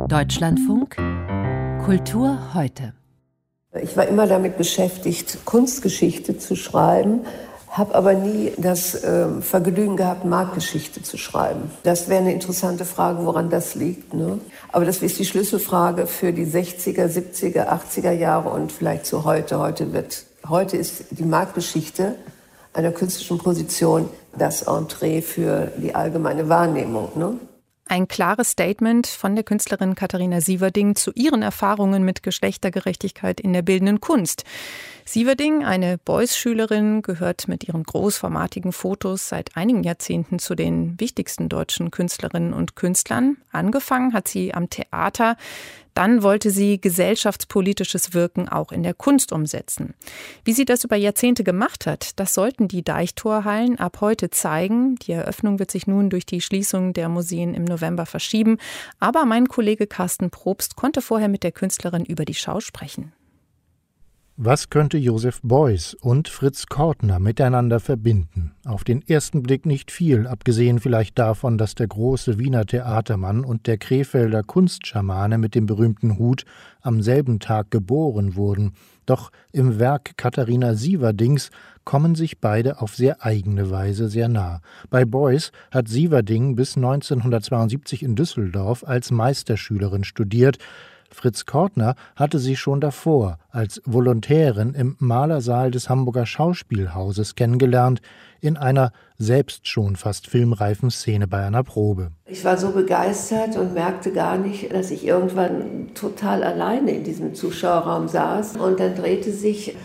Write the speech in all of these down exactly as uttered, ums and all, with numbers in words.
Deutschlandfunk Kultur heute. Ich war immer damit beschäftigt, Kunstgeschichte zu schreiben, habe aber nie das äh, Vergnügen gehabt, Marktgeschichte zu schreiben. Das wäre eine interessante Frage, woran das liegt, ne? Aber das ist die Schlüsselfrage für die sechziger, siebziger, achtziger Jahre und vielleicht zu heute. Heute wird, heute ist die Marktgeschichte einer künstlerischen Position das Entree für die allgemeine Wahrnehmung, ne? Ein klares Statement von der Künstlerin Katharina Sieverding zu ihren Erfahrungen mit Geschlechtergerechtigkeit in der bildenden Kunst. Sieverding, eine Beuys-Schülerin, gehört mit ihren großformatigen Fotos seit einigen Jahrzehnten zu den wichtigsten deutschen Künstlerinnen und Künstlern. Angefangen hat sie am Theater. Dann wollte sie gesellschaftspolitisches Wirken auch in der Kunst umsetzen. Wie sie das über Jahrzehnte gemacht hat, das sollten die Deichtorhallen ab heute zeigen. Die Eröffnung wird sich nun durch die Schließung der Museen im November verschieben. Aber mein Kollege Carsten Probst konnte vorher mit der Künstlerin über die Schau sprechen. Was könnte Joseph Beuys und Fritz Kortner miteinander verbinden? Auf den ersten Blick nicht viel, abgesehen vielleicht davon, dass der große Wiener Theatermann und der Krefelder Kunstschamane mit dem berühmten Hut am selben Tag geboren wurden. Doch im Werk Katharina Sieverdings kommen sich beide auf sehr eigene Weise sehr nah. Bei Beuys hat Sieverding bis neunzehnhundertzweiundsiebzig in Düsseldorf als Meisterschülerin studiert. Fritz Kortner hatte sie schon davor als Volontärin im Malersaal des Hamburger Schauspielhauses kennengelernt, in einer selbst schon fast filmreifen Szene bei einer Probe. Ich war so begeistert und merkte gar nicht, dass ich irgendwann total alleine in diesem Zuschauerraum saß. Und dann drehte sich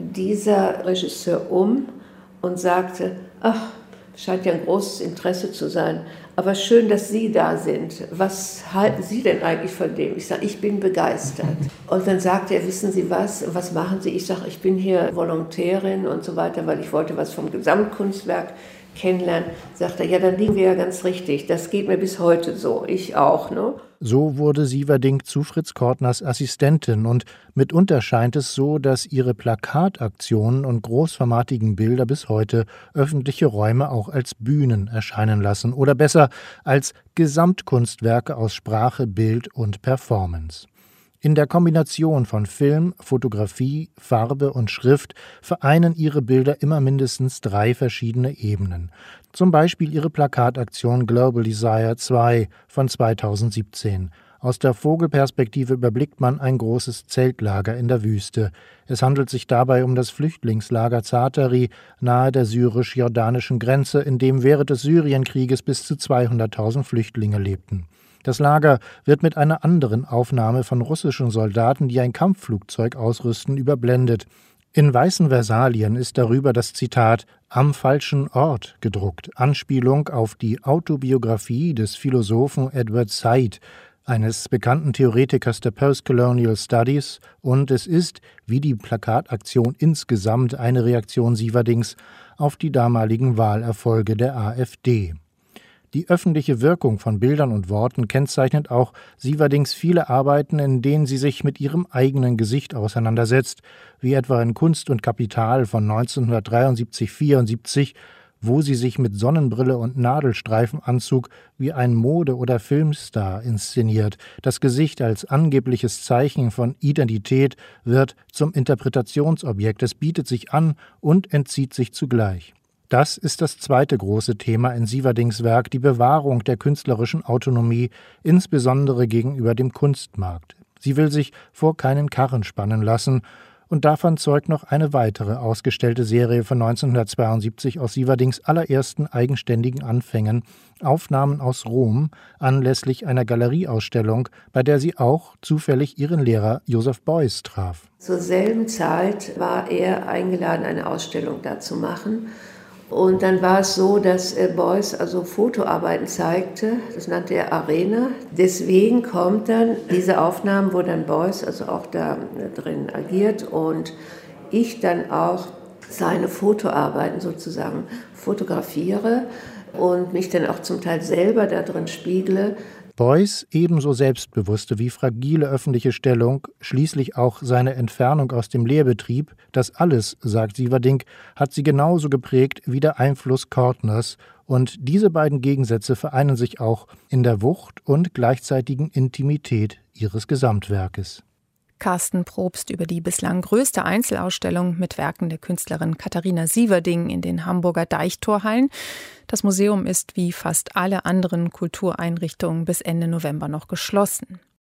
dieser Regisseur um und sagte, ach, scheint ja ein großes Interesse zu sein. Aber schön, dass Sie da sind. Was halten Sie denn eigentlich von dem? Ich sage, ich bin begeistert. Und dann sagte er, wissen Sie was, was machen Sie? Ich sage, ich bin hier Volontärin und so weiter, weil ich wollte was vom Gesamtkunstwerk kennenlernen. Sagt er, ja, dann liegen wir ja ganz richtig. Das geht mir bis heute so. Ich auch, ne? So wurde Sieverding zu Fritz Kortners Assistentin und mitunter scheint es so, dass ihre Plakataktionen und großformatigen Bilder bis heute öffentliche Räume auch als Bühnen erscheinen lassen oder besser als Gesamtkunstwerke aus Sprache, Bild und Performance. In der Kombination von Film, Fotografie, Farbe und Schrift vereinen ihre Bilder immer mindestens drei verschiedene Ebenen. Zum Beispiel ihre Plakataktion Global Desire zwei von zweitausendsiebzehn. Aus der Vogelperspektive überblickt man ein großes Zeltlager in der Wüste. Es handelt sich dabei um das Flüchtlingslager Zaatari nahe der syrisch-jordanischen Grenze, in dem während des Syrienkrieges bis zu zweihunderttausend Flüchtlinge lebten. Das Lager wird mit einer anderen Aufnahme von russischen Soldaten, die ein Kampfflugzeug ausrüsten, überblendet. In weißen Versalien ist darüber das Zitat »Am falschen Ort« gedruckt, Anspielung auf die Autobiografie des Philosophen Edward Said, eines bekannten Theoretikers der Postcolonial Studies, und es ist, wie die Plakataktion insgesamt, eine Reaktion Sieverdings auf die damaligen Wahlerfolge der AfD. Die öffentliche Wirkung von Bildern und Worten kennzeichnet auch Sieverdings viele Arbeiten, in denen sie sich mit ihrem eigenen Gesicht auseinandersetzt, wie etwa in Kunst und Kapital von neunzehnhundertdreiundsiebzig vierundsiebzig, wo sie sich mit Sonnenbrille und Nadelstreifenanzug wie ein Mode- oder Filmstar inszeniert. Das Gesicht als angebliches Zeichen von Identität wird zum Interpretationsobjekt. Es bietet sich an und entzieht sich zugleich. Das ist das zweite große Thema in Sieverdings Werk, die Bewahrung der künstlerischen Autonomie, insbesondere gegenüber dem Kunstmarkt. Sie will sich vor keinen Karren spannen lassen, und davon zeugt noch eine weitere ausgestellte Serie von neunzehnhundertzweiundsiebzig aus Sieverdings allerersten eigenständigen Anfängen, Aufnahmen aus Rom, anlässlich einer Galerieausstellung, bei der sie auch zufällig ihren Lehrer Joseph Beuys traf. Zur selben Zeit war er eingeladen, eine Ausstellung da zu machen. Und dann war es so, dass Beuys also Fotoarbeiten zeigte, das nannte er Arena. Deswegen kommt dann diese Aufnahmen, wo dann Beuys also auch da drin agiert und ich dann auch seine Fotoarbeiten sozusagen fotografiere und mich dann auch zum Teil selber da drin spiegle. Beuys ebenso selbstbewusste wie fragile öffentliche Stellung, schließlich auch seine Entfernung aus dem Lehrbetrieb, das alles, sagt Sieverding, hat sie genauso geprägt wie der Einfluss Kortners Und diese beiden Gegensätze vereinen sich auch in der Wucht und gleichzeitigen Intimität ihres Gesamtwerkes. Carsten Probst über die bislang größte Einzelausstellung mit Werken der Künstlerin Katharina Sieverding in den Hamburger Deichtorhallen. Das Museum ist wie fast alle anderen Kultureinrichtungen bis Ende November noch geschlossen.